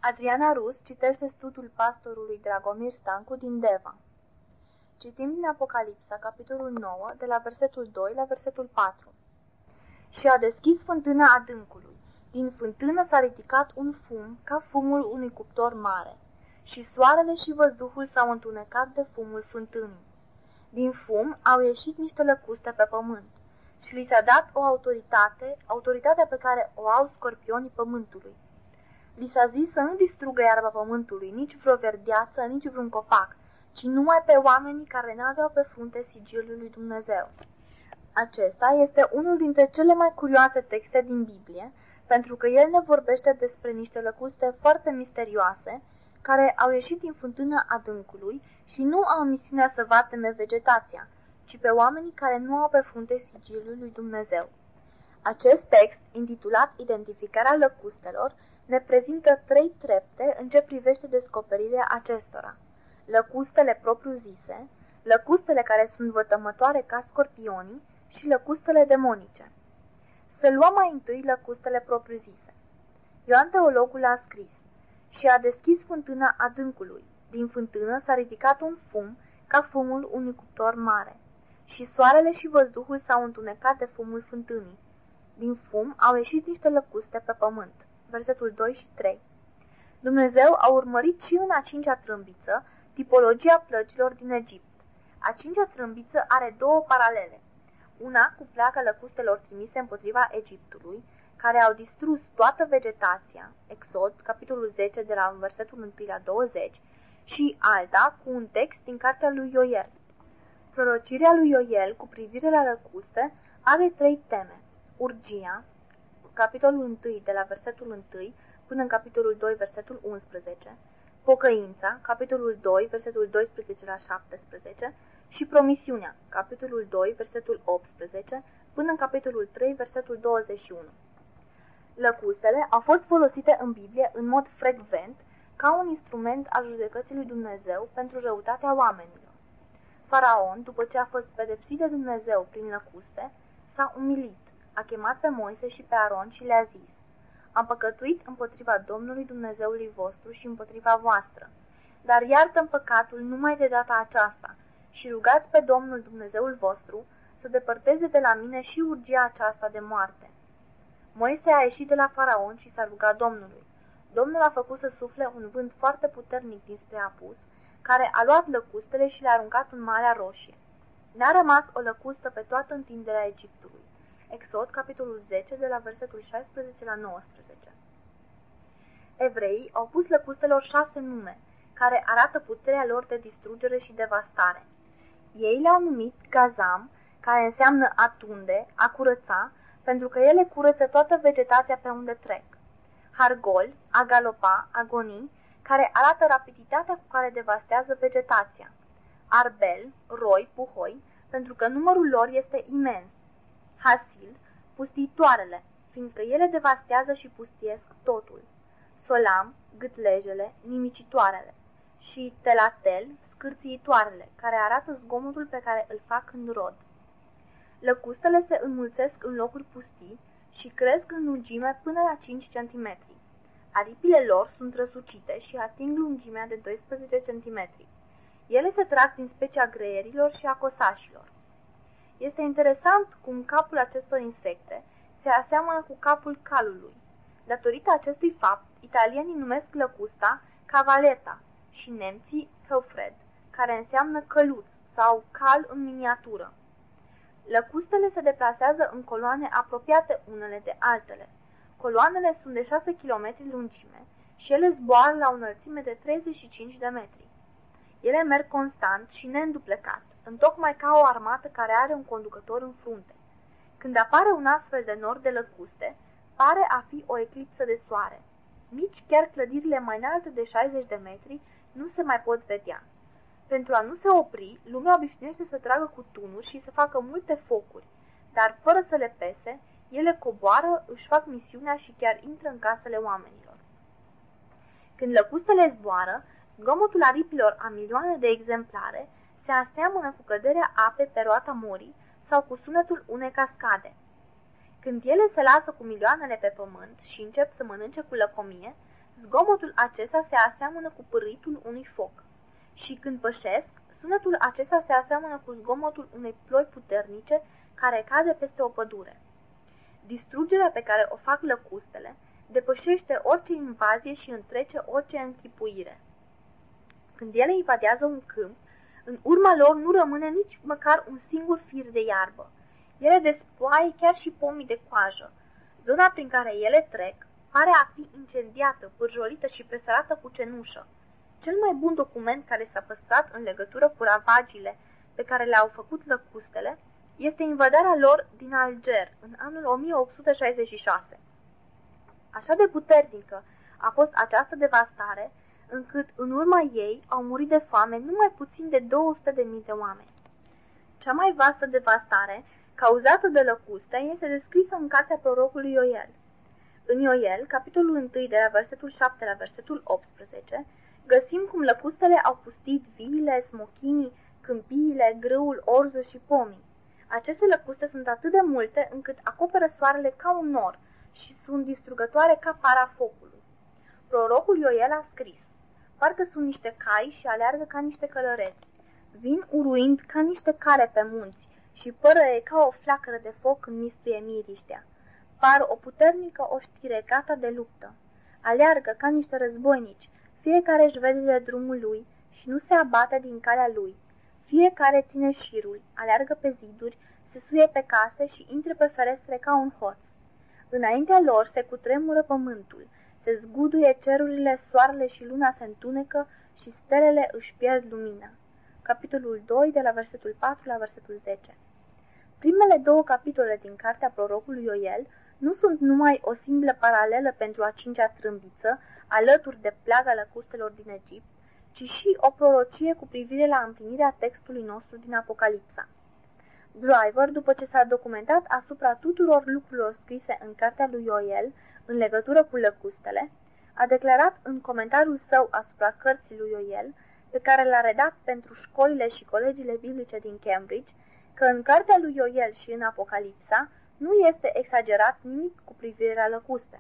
Adriana Rus citește studiul pastorului Dragomir Stancu din Deva. Citim din Apocalipsa, capitolul 9, de la versetul 2 la versetul 4. Și a deschis fântâna adâncului. Din fântână s-a ridicat un fum ca fumul unui cuptor mare. Și soarele și văzduhul s-au întunecat de fumul fântânii. Din fum au ieșit niște lăcuste pe pământ. Și li s-a dat o autoritatea pe care o au scorpionii pământului. Li s-a zis să nu distrugă iarba pământului, nici vreo verdeață, nici vreun copac, ci numai pe oamenii care n-aveau pe frunte sigiliul lui Dumnezeu. Acesta este unul dintre cele mai curioase texte din Biblie, pentru că el ne vorbește despre niște lăcuste foarte misterioase, care au ieșit din fântâna adâncului și nu au misiunea să vateme vegetația, ci pe oamenii care nu au pe frunte sigiliul lui Dumnezeu. Acest text, intitulat Identificarea lăcustelor, ne prezintă 3 trepte în ce privește descoperirea acestora. Lăcustele propriu-zise, lăcustele care sunt vătămătoare ca scorpionii și lăcustele demonice. Să luăm mai întâi lăcustele propriu-zise. Ioan Teologul a scris: și a deschis fântâna adâncului. Din fântână s-a ridicat un fum ca fumul unui cuptor mare. Și soarele și văzduhul s-au întunecat de fumul fântânii. Din fum au ieșit niște lăcuste pe pământ. Versetul 2 și 3. Dumnezeu a urmărit și în a 5-a trâmbiță tipologia plăcilor din Egipt. A 5-a trâmbiță are 2 paralele. Una cu plaga lăcustelor trimise împotriva Egiptului, care au distrus toată vegetația, Exod, capitolul 10, de la versetul 1 la 20, și alta cu un text din cartea lui Ioel. Prorocirea lui Ioel cu privire la lăcuste are 3 teme. Urgia, capitolul 1, de la versetul 1 până în capitolul 2, versetul 11, pocăința, capitolul 2, versetul 12 la 17, și promisiunea, capitolul 2, versetul 18, până în capitolul 3, versetul 21. Lăcustele au fost folosite în Biblie în mod frecvent ca un instrument al judecății lui Dumnezeu pentru răutatea oamenilor. Faraon, după ce a fost pedepsit de Dumnezeu prin lăcuste, s-a umilit, a chemat pe Moise și pe Aron și le-a zis: am păcătuit împotriva Domnului Dumnezeului vostru și împotriva voastră, dar iartă-mi păcatul numai de data aceasta și rugați pe Domnul Dumnezeul vostru să depărteze de la mine și urgia aceasta de moarte. Moise a ieșit de la Faraon și s-a rugat Domnului. Domnul a făcut să sufle un vânt foarte puternic dinspre apus, care a luat lăcustele și le-a aruncat în Marea Roșie. N-a rămas o lăcustă pe toată întinderea Egiptului. Exod, capitolul 10, de la versetul 16 la 19. Evreii au pus lăcustelor 6 nume, care arată puterea lor de distrugere și devastare. Ei le-au numit Gazam, care înseamnă a tunde, a curăța, pentru că ele curăță toată vegetația pe unde trec. Hargol, a galopa, a goni, care arată rapiditatea cu care devastează vegetația. Arbel, roi, puhoi, pentru că numărul lor este imens. Hasil, pustiitoarele, fiindcă ele devastează și pustiesc totul. Solam, gâtlejele, nimicitoarele. Și telatel, scârțiitoarele, care arată zgomotul pe care îl fac în rod. Lăcustele se înmulțesc în locuri pustii și cresc în lungime până la 5 cm. Aripile lor sunt răsucite și ating lungimea de 12 cm. Ele se trag din specia greierilor și a cosașilor. Este interesant cum capul acestor insecte se aseamănă cu capul calului. Datorită acestui fapt, italienii numesc lăcusta cavaleta și nemții Heufred, care înseamnă căluț sau cal în miniatură. Lăcustele se deplasează în coloane apropiate unele de altele. Coloanele sunt de 6 km lungime și ele zboară la o înălțime de 35 de metri. Ele merg constant și neînduplecat, întocmai ca o armată care are un conducător în frunte. Când apare un astfel de nor de lăcuste, pare a fi o eclipsă de soare. Nici chiar clădirile mai înalte de 60 de metri nu se mai pot vedea. Pentru a nu se opri, lumea obișnuiește să tragă cu tunuri și să facă multe focuri, dar fără să le pese, ele coboară, își fac misiunea și chiar intră în casele oamenilor. Când lăcustele zboară, zgomotul aripilor a milioane de exemplare se aseamănă cu căderea apei pe roata morii sau cu sunetul unei cascade. Când ele se lasă cu milioanele pe pământ și încep să mănânce cu lăcomie, Zgomotul acesta se aseamănă cu pârâitul unui foc. Și când pășesc, sunetul acesta se aseamănă cu zgomotul unei ploi puternice care cade peste o pădure. Distrugerea pe care o fac lăcustele depășește orice invazie și întrece orice închipuire. Când ele invadează un câmp, în urma lor nu rămâne nici măcar un singur fir de iarbă. Ele despoaie chiar și pomii de coajă. Zona prin care ele trec pare a fi incendiată, pârjolită și presărată cu cenușă. Cel mai bun document care s-a păstrat în legătură cu ravagiile pe care le-au făcut lăcustele este invadarea lor din Alger în anul 1866. Așa de puternică a fost această devastare, încât în urma ei au murit de foame numai puțin de 200.000 de oameni. Cea mai vastă devastare cauzată de lăcuste este descrisă în cartea prorocului Ioel. În Ioel, capitolul 1, de la versetul 7 la versetul 18, găsim cum lăcustele au pustit viile, smochinii, câmpiile, grâul, orzul și pomii. Aceste lăcuste sunt atât de multe încât acoperă soarele ca un nor și sunt distrugătoare ca para focului. Prorocul Ioel a scris: parcă sunt niște cai și aleargă ca niște călăreți. Vin uruind ca niște care pe munți și părăie ca o flacără de foc când mistuie miriștea. Par o puternică oștire gata de luptă. Aleargă ca niște războinici, fiecare își vede de drumul lui și nu se abate din calea lui. Fiecare ține șirul, aleargă pe ziduri, se suie pe case și intră pe ferestre ca un hoț. Înaintea lor se cutremură pământul, se zguduie cerurile, soarele și luna se întunecă și stelele își pierd lumina. Capitolul 2, de la versetul 4 la versetul 10. Primele două capitole din cartea prorocului Ioel nu sunt numai o simplă paralelă pentru a cincea trâmbiță, alături de plaga lăcustelor din Egipt, ci și o prorocie cu privire la împlinirea textului nostru din Apocalipsa. Driver, după ce s-a documentat asupra tuturor lucrurilor scrise în cartea lui Ioel în legătură cu lăcustele, a declarat în comentariul său asupra cărții lui Ioel, pe care l-a redat pentru școlile și colegiile biblice din Cambridge, că în cartea lui Ioel și în Apocalipsa nu este exagerat nimic cu privire la lăcuste.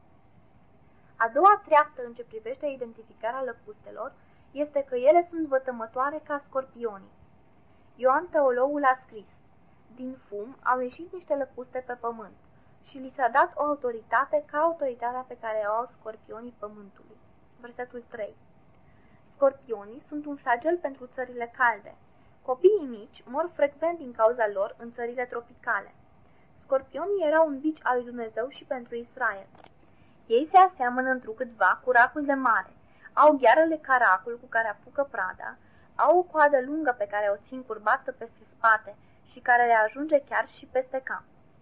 A doua treaptă în ce privește identificarea lăcustelor este că ele sunt vătămătoare ca scorpionii. Ioan Teologul a scris: din fum au ieșit niște lăcuste pe pământ și li s-a dat o autoritate ca autoritatea pe care o au scorpionii pământului. Versetul 3. Scorpionii sunt un flagel pentru țările calde. Copiii mici mor frecvent din cauza lor în țările tropicale. Scorpionii erau un bici al lui Dumnezeu și pentru Israel. Ei se aseamănă întrucâtva cu racul de mare, au ghearele ca racul cu care apucă prada, au o coadă lungă pe care o țin curbată peste spate și care le ajunge chiar și peste cap.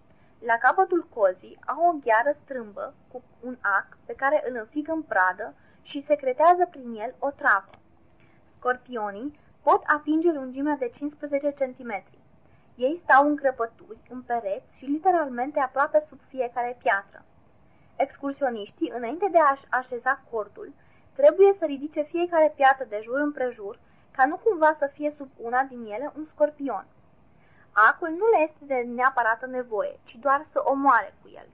La capătul cozii au o gheară strâmbă cu un ac pe care îl înfigă în pradă și secretează prin el o travă. Scorpionii pot atinge lungimea de 15 cm. Ei stau în crăpături, în pereți și literalmente aproape sub fiecare piatră. Excursioniștii, înainte de a-și așeza cortul, trebuie să ridice fiecare piatră de jur împrejur, ca nu cumva să fie sub una din ele un scorpion. Acul nu le este de neapărată nevoie, ci doar să omoare cu el.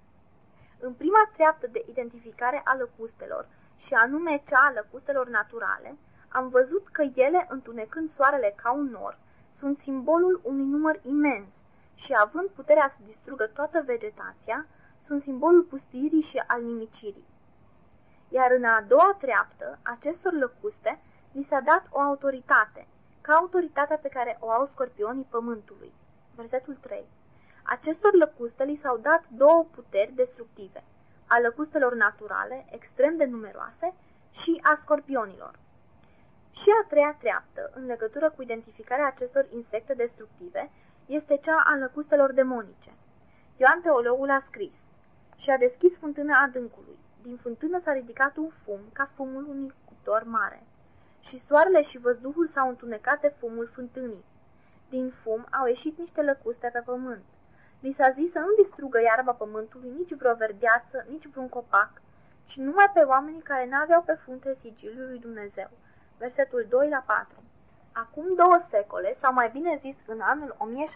În prima treaptă de identificare a lăcustelor, și anume cea a lăcustelor naturale, am văzut că ele, întunecând soarele ca un nor, sunt simbolul unui număr imens și, având puterea să distrugă toată vegetația, sunt simbolul pustiirii și al nimicirii. Iar în a doua treaptă, acestor lăcuste li s-a dat o autoritate, ca autoritatea pe care o au scorpionii pământului. Versetul 3. Acestor lăcuste li s-au dat două puteri destructive, a lăcustelor naturale, extrem de numeroase, și a scorpionilor. Și a treia treaptă, în legătură cu identificarea acestor insecte destructive, este cea a lăcustelor demonice. Ioan Teologul a scris: și a deschis fântâna adâncului. Din fântână s-a ridicat un fum, ca fumul unui cuptor mare. Și soarele și văzduhul s-au întunecat de fumul fântânii. Din fum au ieșit niște lăcuste pe pământ. Li s-a zis să nu distrugă iarba pământului, nici vreo verdeață, nici vreun copac, ci numai pe oamenii care n-aveau pe frunte sigiliul lui Dumnezeu. Versetul 2 la 4. Acum 2 secole, sau mai bine zis în anul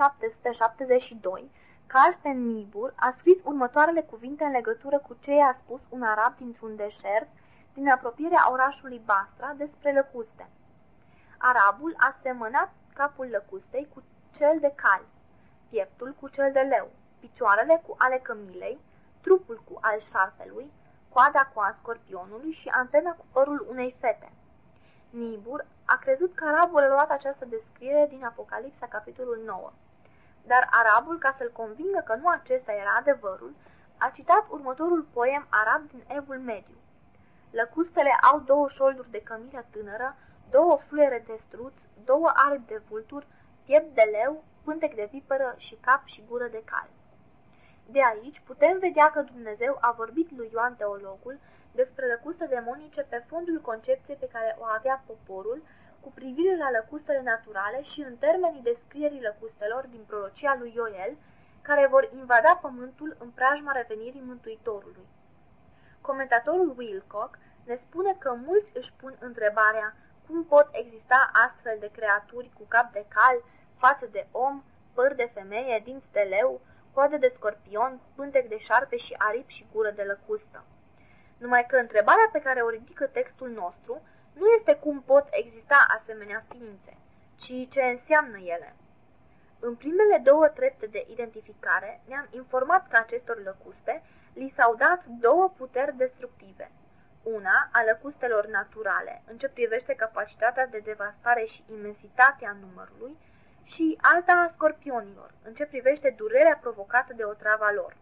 1772, Carsten Niebuhr a scris următoarele cuvinte în legătură cu ce a spus un arab dintr-un deșert din apropierea orașului Basra despre lăcuste. Arabul a semănat capul lăcustei cu cel de cal, pieptul cu cel de leu, picioarele cu ale cămilei, trupul cu al șarpelui, coada cu a scorpionului și antena cu părul unei fete. Nibur a crezut că arabul a luat această descriere din Apocalipsa, capitolul 9. Dar arabul, ca să-l convingă că nu acesta era adevărul, a citat următorul poem arab din Evul Mediu. Lăcustele au 2 șolduri de cămilă tânără, 2 fluiere de struț, 2 aripi de vultur, piept de leu, pântec de viperă și cap și gură de cal. De aici putem vedea că Dumnezeu a vorbit lui Ioan Teologul despre lăcuste demonice pe fondul concepției pe care o avea poporul cu privire la lăcustele naturale și în termenii descrierii lăcustelor din prorocia lui Ioel, care vor invada pământul în preajma revenirii Mântuitorului. Comentatorul Wilcock ne spune că mulți își pun întrebarea cum pot exista astfel de creaturi cu cap de cal, față de om, păr de femeie, dinți de leu, coadă de scorpion, pântec de șarpe și aripi și gură de lăcustă. Numai că întrebarea pe care o ridică textul nostru nu este cum pot exista asemenea ființe, ci ce înseamnă ele. În primele 2 trepte de identificare ne-am informat că acestor lăcuste li s-au dat 2 puteri destructive. Una a lăcustelor naturale, în ce privește capacitatea de devastare și imensitatea numărului, și alta a scorpionilor, în ce privește durerea provocată de otrava lor.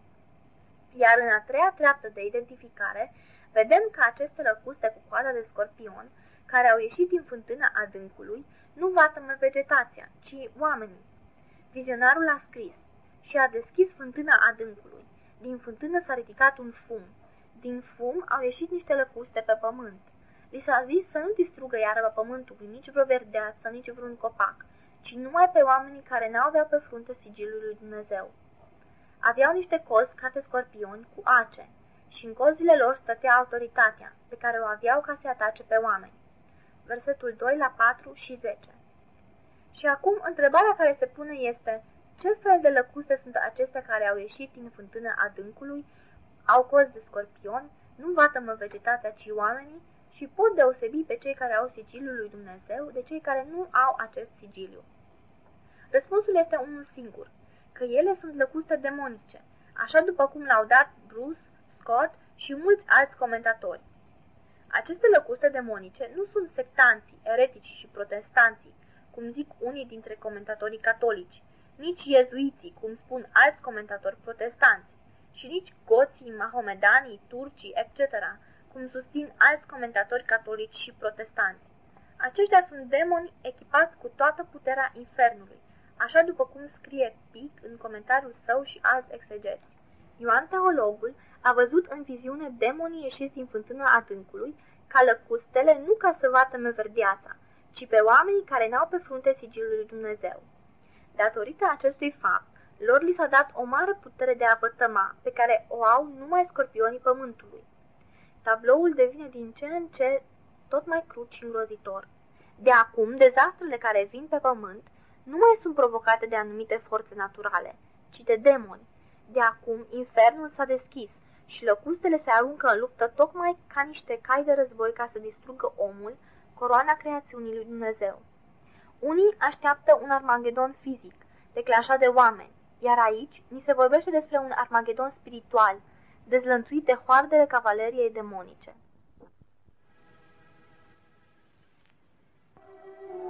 Iar în a 3-a treaptă de identificare, vedem că aceste lăcuste cu coada de scorpion, care au ieșit din fântâna adâncului, nu vatămă vegetația, ci oamenii. Vizionarul a scris: și a deschis fântâna adâncului. Din fântână s-a ridicat un fum. Din fum au ieșit niște lăcuste pe pământ. Li s-a zis să nu distrugă iară pământul nici vreo verdeață, nici vreun copac, ci numai pe oamenii care n-aveau pe frunte sigilul lui Dumnezeu. Aveau niște cozi ca de scorpioni cu ace și în cozile lor stătea autoritatea pe care o aveau ca să atace pe oameni. Versetul 2 la 4 și 10. Și acum întrebarea care se pune este: ce fel de lăcuste sunt acestea care au ieșit din fântâna adâncului, au cozi de scorpion, nu vatămă vegetația, ci oamenii, și pot deosebi pe cei care au sigiliul lui Dumnezeu de cei care nu au acest sigiliu? Răspunsul este unul singur, că ele sunt lăcuste demonice, așa după cum l-au dat Bruce, Scott și mulți alți comentatori. Aceste lăcuste demonice nu sunt sectanții, eretici și protestanții, cum zic unii dintre comentatorii catolici, nici iezuiții, cum spun alți comentatori protestanți, și nici goții, mahomedanii, turcii, etc., cum susțin alți comentatori catolici și protestanți. Aceștia sunt demoni echipați cu toată puterea infernului, așa după cum scrie Pic în comentariul său și alți exegeți. Ioan Teologul a văzut în viziune demonii ieșiți din fântâna adâncului, ca lăcustele nu ca să vatăme verdeața, ci pe oamenii care n-au pe frunte sigilul lui Dumnezeu. Datorită acestui fapt, lor li s-a dat o mare putere de a vătăma, pe care o au numai scorpionii pământului. Tabloul devine din ce în ce tot mai crud și îngrozitor. De acum, dezastrele care vin pe pământ nu mai sunt provocate de anumite forțe naturale, ci de demoni. De acum, infernul s-a deschis și lăcustele se aruncă în luptă tocmai ca niște cai de război ca să distrugă omul, coroana creațiunii lui Dumnezeu. Unii așteaptă un Armagedon fizic, declanșat de oameni, iar aici ni se vorbește despre un Armagedon spiritual, dezlănțuit de hoardele cavaleriei demonice.